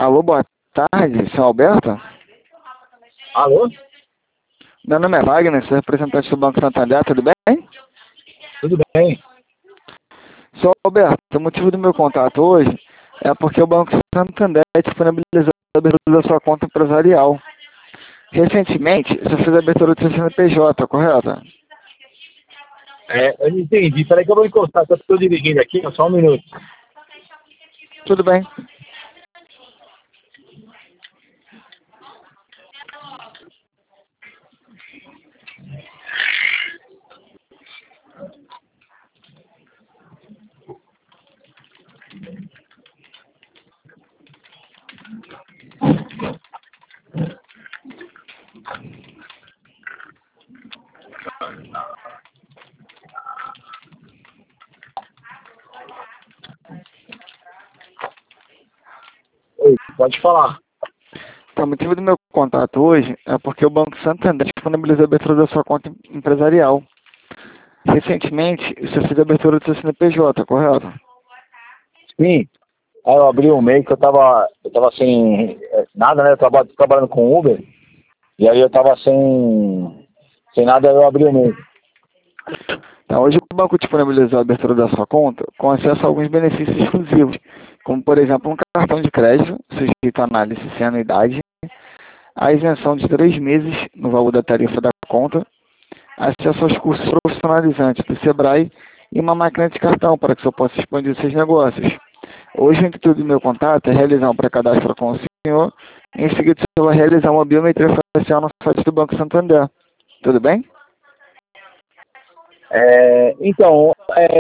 Alô, boa tarde, senhor Alberto? Alô? Meu nome é Wagner, sou representante do Banco Santander, tudo bem? Tudo bem? Senhor Alberto, o motivo do meu contato hoje é porque o Banco Santander disponibilizou a abertura da sua conta empresarial. Recentemente, você fez a abertura do seu CNPJ, correto? Eu não entendi. Peraí que eu vou encostar, que eu estou dirigindo aqui, só um minuto. Tudo bem. Oi, pode falar. Então, o motivo do meu contato hoje é porque o Banco Santander disponibilizou a abertura da sua conta empresarial. Recentemente, você fez a abertura do seu CNPJ, correto? Sim. Aí eu abri um e-mail que eu tava sem nada, né? Eu tava trabalhando com Uber. E aí eu tava sem nada, aí eu abri o e-mail. Então, hoje o banco disponibilizou a abertura da sua conta com acesso a alguns benefícios exclusivos, como, por exemplo, um cartão de crédito sujeito à análise sem anuidade, a isenção de 3 meses no valor da tarifa da conta, acesso aos cursos profissionalizantes do Sebrae e uma máquina de cartão para que o senhor possa expandir seus negócios. Hoje, o intuito do meu contato é realizar um pré-cadastro com o senhor, em seguida o senhor vai realizar uma biometria facial no site do Banco Santander. Tudo bem? Então,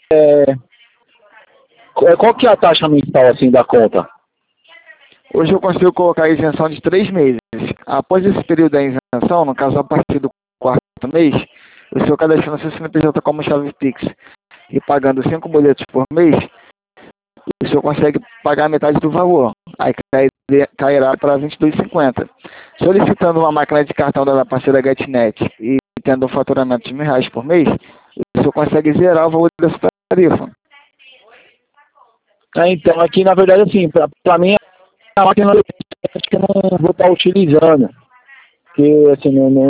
qual que é a taxa mensal assim da conta? Hoje eu consigo colocar a isenção de 3 meses. Após esse período da isenção, no caso a partir do 4º mês, o senhor cadastrando seu CNPJ como chave Pix e pagando 5 boletos por mês, o senhor consegue pagar a metade do valor. Aí cairá para R$ 22,50. Solicitando uma máquina de cartão da parceira GetNet e tendo um faturamento de R$ 1.000 por mês, o senhor consegue zerar o valor dessa tarifa. Então, aqui na verdade assim, pra mim a máquina que eu não vou estar utilizando. Porque assim,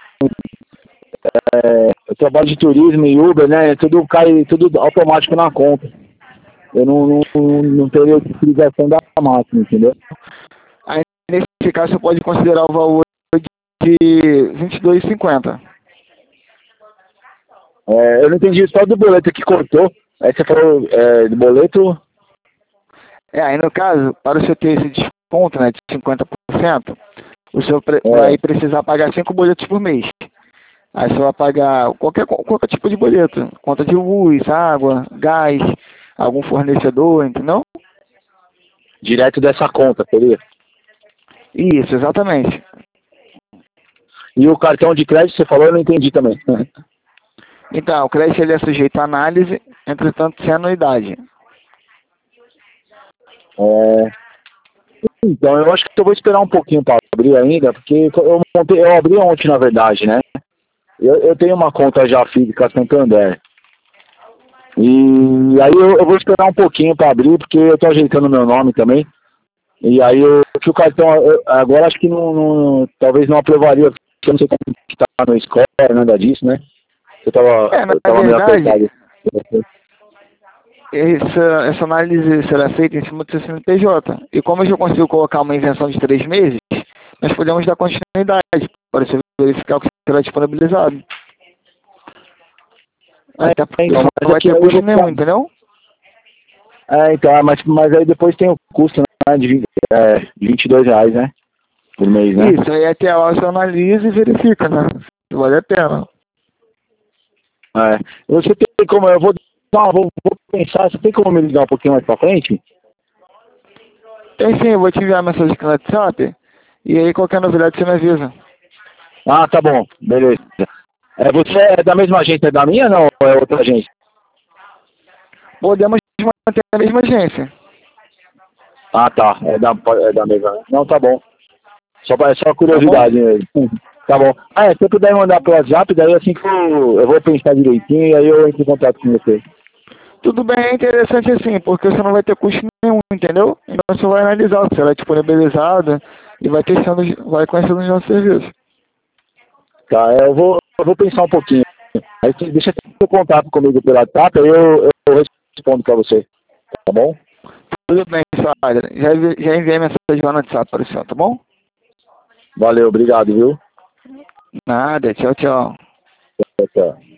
eu trabalho de turismo e Uber, né? Tudo cai tudo automático na conta. Eu não teria utilização da máquina, entendeu? Aí, nesse caso, você pode considerar o valor de R$ 22,50. Eu não entendi só do boleto que cortou. Aí você falou do boleto. Aí no caso, para o senhor ter esse desconto, né, de 50%, o senhor vai precisar pagar 5 boletos por mês. Aí você vai pagar qualquer tipo de boleto, conta de luz, água, gás, algum fornecedor, entendeu? Direto dessa conta, seria? Isso, exatamente. E o cartão de crédito, você falou, eu não entendi também. Então, o crédito ele é sujeito à análise, entretanto, sem anuidade. Então, eu acho que eu vou esperar um pouquinho para abrir ainda, porque eu abri ontem, na verdade, né? Eu tenho uma conta já física Santander. E aí eu vou esperar um pouquinho para abrir, porque eu tô ajeitando meu nome também. E aí que o cartão, agora acho que talvez não aprovaria, porque eu não sei como que tá no score, nada disso, né? Eu tava meio apertado. Essa análise será feita em cima do seu CNPJ. E como eu já consigo colocar uma isenção de 3 meses, nós podemos dar continuidade para você verificar o que será disponibilizado. Até porque Então, não vai ter custo nenhum, entendeu? Então, mas aí depois tem o custo, né, de R$ 22, né? Por mês, né? Isso, aí até lá você analisa e verifica, né? Se vale a pena. Você tem como, vou pensar, você tem como me ligar um pouquinho mais pra frente? Tem sim, eu vou te enviar a mensagem aqui no WhatsApp, e aí qualquer novidade você me avisa. Ah, tá bom, beleza. Você é da mesma agência da minha ou não? Ou é outra agência? Podemos manter a mesma agência. Ah, tá, é da mesma. Não, tá bom. É só curiosidade mesmo. Tá bom. Se você puder mandar pro WhatsApp, daí assim que eu vou pensar direitinho e aí eu entro em contato com você. Tudo bem, é interessante assim, porque você não vai ter custo nenhum, entendeu? Então você vai analisar se ela é disponibilizada e vai testando, vai conhecendo os nossos serviços. Tá, eu vou pensar um pouquinho. Aí deixa seu contato comigo pela WhatsApp, aí eu respondo para você, tá bom? Tudo bem, Sandra. Já enviei mensagem lá no WhatsApp para o senhor, tá bom? Valeu, obrigado, viu? Nada, tchau, tchau. Tchau, tchau.